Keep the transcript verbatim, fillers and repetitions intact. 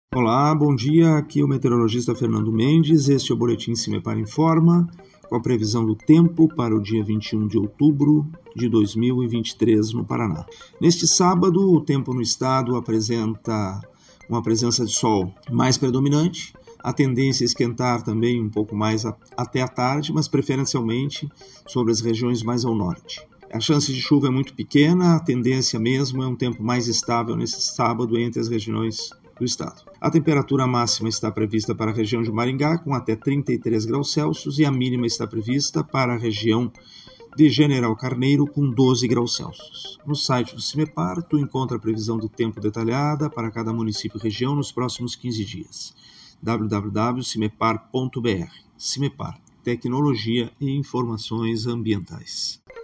Olá, bom dia, aqui é o meteorologista Fernando Mendes, este é o Boletim Cimepar Informa, com a previsão do tempo para o dia vinte e um de outubro de dois mil e vinte e três no Paraná. Neste sábado, o tempo no estado apresenta uma presença de sol mais predominante, a tendência é esquentar também um pouco mais a, até a tarde, mas preferencialmente sobre as regiões mais ao norte. A chance de chuva é muito pequena, a tendência mesmo é um tempo mais estável nesse sábado entre as regiões do estado. A temperatura máxima está prevista para a região de Maringá, com até trinta e três graus Celsius, e a mínima está prevista para a região de General Carneiro, com doze graus Celsius. No site do Cimepar, tu encontra a previsão do tempo detalhada para cada município e região nos próximos quinze dias. w w w ponto cimepar ponto b r. Cimepar, tecnologia e informações ambientais.